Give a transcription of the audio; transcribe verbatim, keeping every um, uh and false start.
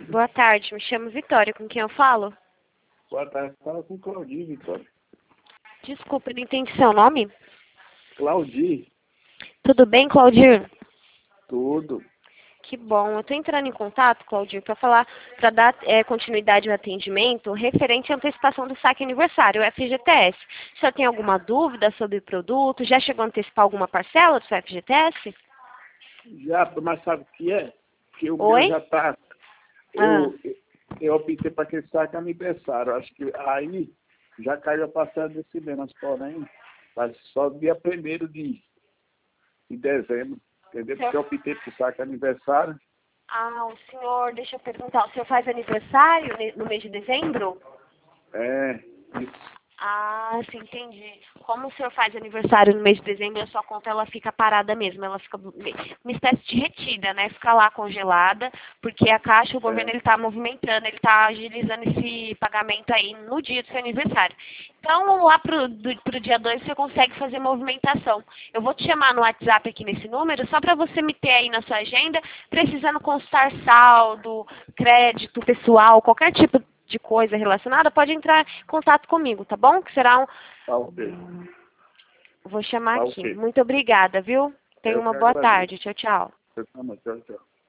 Boa tarde, me chamo Vitória, com quem eu falo? Boa tarde, fala com Claudir, Vitória. Desculpa, não entendi seu nome. Claudir, Tudo bem, Claudir? tudo. Que bom. Eu estou entrando em contato, Claudir, para falar, para dar é, continuidade ao atendimento referente à antecipação do saque aniversário, o F G T S. O senhor tem alguma dúvida sobre o produto? Já chegou a antecipar alguma parcela do seu F G T S? Já, mas sabe o que é? Que o Oi? meu já tá. Ah. Eu, eu optei para aquele saque aniversário. Acho que aí já caiu a parcela desse mês, porém, mas só dia primeiro de, de dezembro. Entendeu? Porque eu optei para o saque aniversário. Ah, o senhor, deixa eu perguntar, o senhor faz aniversário ne- no mês de dezembro? É, isso. Ah, sim, entendi. Como o senhor faz aniversário no mês de dezembro, a sua conta ela fica parada mesmo, ela fica uma espécie de retida, né? Fica lá congelada, porque a Caixa, o governo, É, ele está movimentando, ele está agilizando esse pagamento aí no dia do seu aniversário. Então, lá pro, do, pro dia dois você consegue fazer movimentação. Eu vou te chamar no WhatsApp aqui nesse número, só para você me ter aí na sua agenda, precisando consultar saldo, crédito pessoal, qualquer tipo de coisa relacionada, pode entrar em contato comigo, tá bom? Que será um... tá ok. Vou chamar Tá aqui. ok. Muito obrigada, viu? Tenha Eu uma que boa agradeço. tarde. Tchau, tchau. Tchau, tchau.